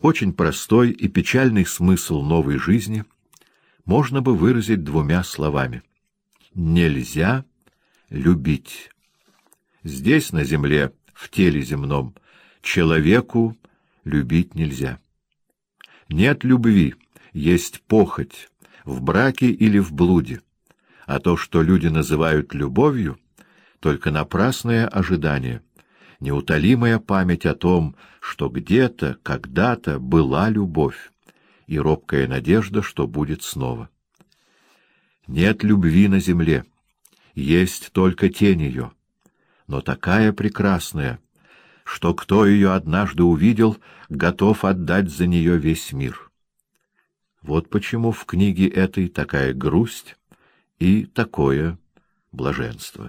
Очень простой и печальный смысл новой жизни можно бы выразить двумя словами: нельзя любить. Здесь, на земле, в теле земном, человеку любить нельзя. Нет любви, есть похоть, в браке или в блуде, а то, что люди называют любовью, только напрасное ожидание, неутолимая память о том, что где-то, когда-то была любовь, и робкая надежда, что будет снова. Нет любви на земле, есть только тень ее, но такая прекрасная, что кто ее однажды увидел, готов отдать за нее весь мир. Вот почему в книге этой такая грусть и такое блаженство.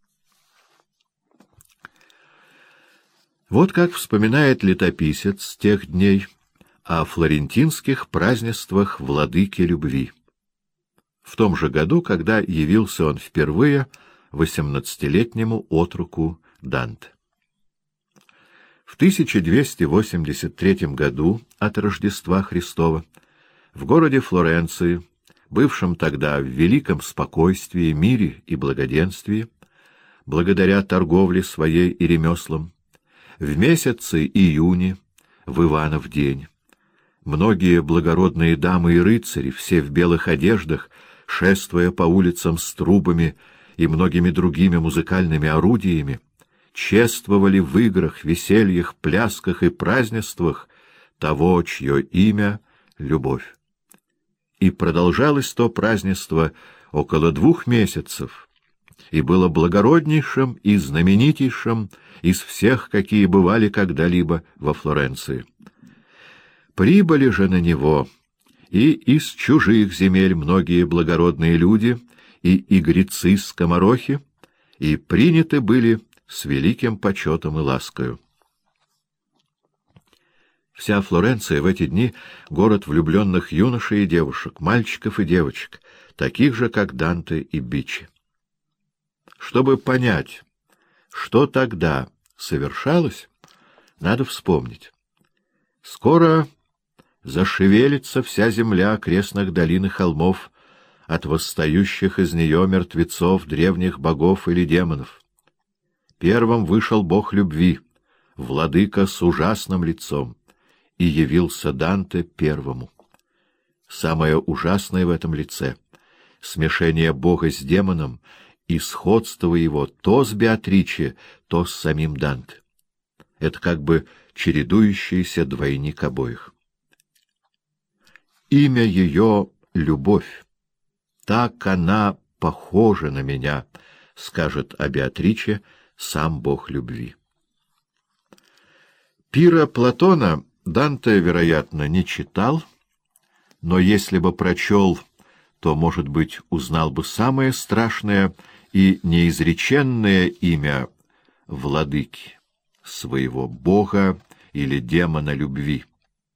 Вот как вспоминает летописец тех дней о флорентинских празднествах владыки любви. В том же году, когда явился он впервые 18-летнему отроку Данте. В 1283 году от Рождества Христова в городе Флоренции, бывшем тогда в великом спокойствии, мире и благоденствии, благодаря торговле своей и ремеслам, в месяце июне, в Иванов день, многие благородные дамы и рыцари, все в белых одеждах, шествуя по улицам с трубами и многими другими музыкальными орудиями, чествовали в играх, весельях, плясках и празднествах того, чье имя — любовь. И продолжалось то празднество около 2 месяцев, и было благороднейшим и знаменитейшим из всех, какие бывали когда-либо во Флоренции. Прибыли же на него и из чужих земель многие благородные люди, и игрецы-скоморохи, и приняты были с великим почетом и ласкою. Вся Флоренция в эти дни — город влюбленных юношей и девушек, мальчиков и девочек, таких же, как Данте и Биччи. Чтобы понять, что тогда совершалось, надо вспомнить. Скоро зашевелится вся земля окрестных долин и холмов от восстающих из нее мертвецов, древних богов или демонов. Первым вышел бог любви, владыка с ужасным лицом, и явился Данте первому. Самое ужасное в этом лице — смешение бога с демоном и сходство его то с Беатриче, то с самим Данте. Это как бы чередующийся двойник обоих. Имя ее — любовь. Так она похожа на меня, скажет о Беатриче сам бог любви. Пира Платона Данте, вероятно, не читал, но если бы прочел, то, может быть, узнал бы самое страшное и неизреченное имя владыки, своего бога или демона любви.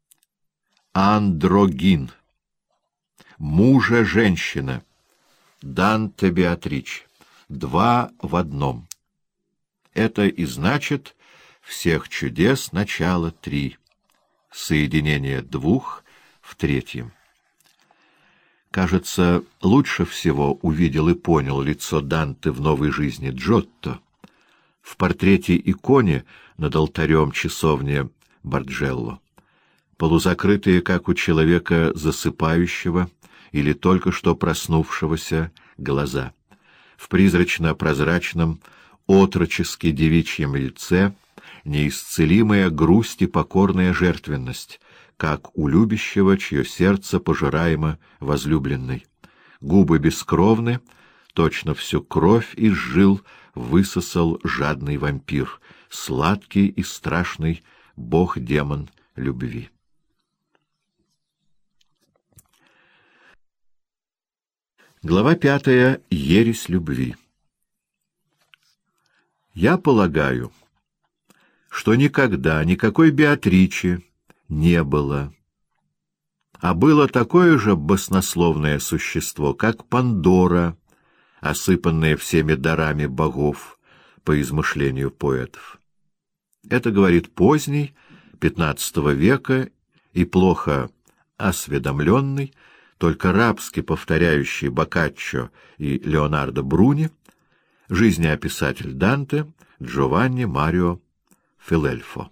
Андрогин, мужа-женщина, Данте Беатриче, 2 в одном. Это и значит всех чудес начало 3, соединение 2 в 3. Кажется, лучше всего увидел и понял лицо Данте в новой жизни Джотто в портрете-иконе над алтарем часовни Барджелло. Полузакрытые, как у человека засыпающего или только что проснувшегося, глаза. В призрачно-прозрачном, отрочески девичьем лице неисцелимая грусть и покорная жертвенность, как у любящего, чье сердце пожираемо возлюбленной. Губы бескровны, точно всю кровь из жил высосал жадный вампир, сладкий и страшный бог-демон любви. Глава 5. Ересь любви. Я полагаю, что никогда никакой Беатриче не было, а было такое же баснословное существо, как Пандора, осыпанное всеми дарами богов по измышлению поэтов. Это говорит поздний, XV века, и плохо осведомленный, только рабски повторяющий Боккаччо и Леонардо Бруни, жизнеописатель Данте Джованни Марио Филельфо.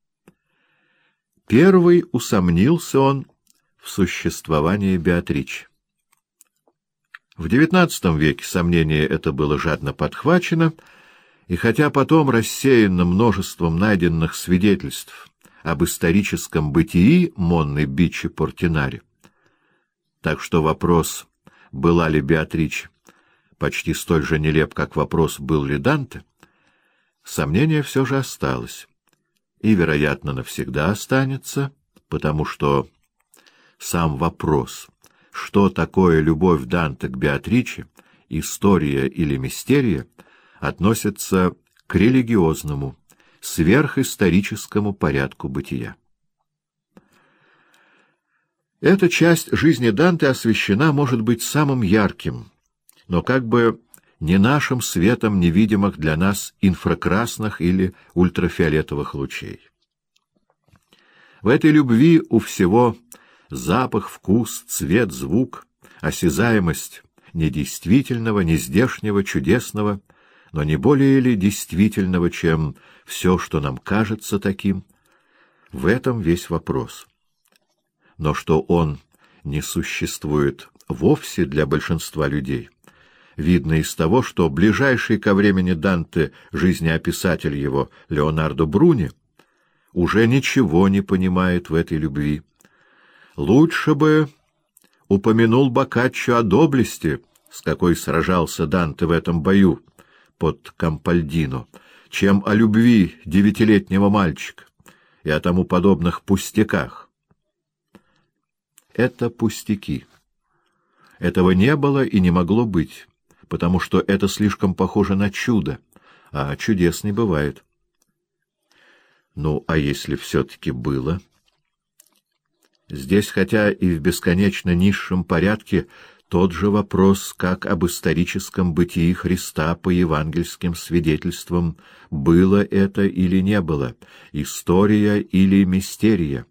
Первый усомнился он в существовании Беатричи. В XIX веке сомнение это было жадно подхвачено, и хотя потом рассеяно множеством найденных свидетельств об историческом бытии Монны Биччи Портинари, так что вопрос, была ли Беатриче, почти столь же нелеп, как вопрос, был ли Данте, сомнение все же осталось, и, вероятно, навсегда останется, потому что сам вопрос, что такое любовь Данте к Беатриче, история или мистерия, относится к религиозному, сверхисторическому порядку бытия. Эта часть жизни Данте освещена, может быть, самым ярким, но как бы не нашим светом невидимых для нас инфракрасных или ультрафиолетовых лучей. В этой любви у всего запах, вкус, цвет, звук, осязаемость недействительного, нездешнего, чудесного, но не более ли действительного, чем все, что нам кажется таким. В этом весь вопрос. Но что он не существует вовсе для большинства людей, видно из того, что ближайший ко времени Данте жизнеописатель его Леонардо Бруни уже ничего не понимает в этой любви. Лучше бы упомянул Боккаччо о доблести, с какой сражался Данте в этом бою под Кампальдино, чем о любви 9-летнего мальчика и о тому подобных пустяках. Это пустяки. Этого не было и не могло быть, потому что это слишком похоже на чудо, а чудес не бывает. Ну, а если все-таки было? Здесь, хотя и в бесконечно низшем порядке, тот же вопрос, как об историческом бытии Христа по евангельским свидетельствам, было это или не было, история или мистерия.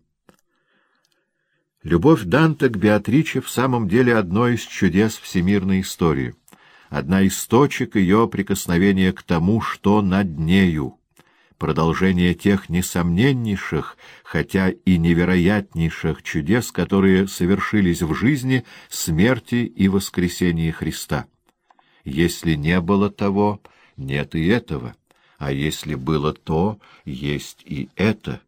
Любовь Данте к Беатриче в самом деле одно из чудес всемирной истории, одна из точек ее прикосновения к тому, что над нею, продолжение тех несомненнейших, хотя и невероятнейших чудес, которые совершились в жизни, смерти и воскресении Христа. Если не было того, нет и этого, а если было то, есть и это.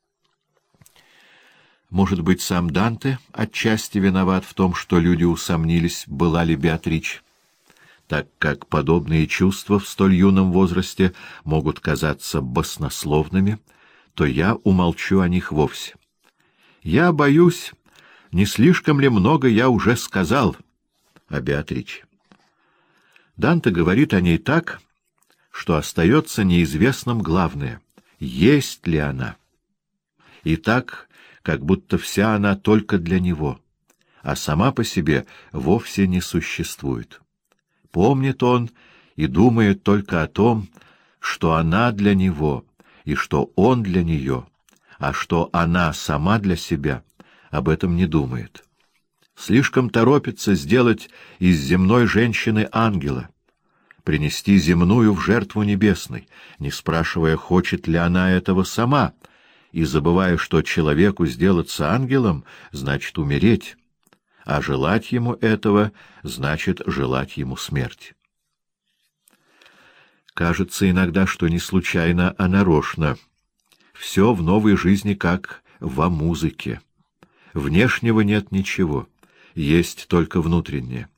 Может быть, сам Данте отчасти виноват в том, что люди усомнились, была ли Беатриче, так как подобные чувства в столь юном возрасте могут казаться баснословными, то я умолчу о них вовсе. Я боюсь, не слишком ли много я уже сказал о Беатриче. Данте говорит о ней так, что остается неизвестным главное — есть ли она. И так, как будто вся она только для него, а сама по себе вовсе не существует. Помнит он и думает только о том, что она для него и что он для нее, а что она сама для себя, об этом не думает. Слишком торопится сделать из земной женщины ангела, принести земную в жертву небесной, не спрашивая, хочет ли она этого сама, и забывая, что человеку сделаться ангелом значит умереть, а желать ему этого значит желать ему смерти. Кажется иногда, что не случайно, а нарочно. Все в новой жизни как во музыке. Внешнего нет ничего, есть только внутреннее.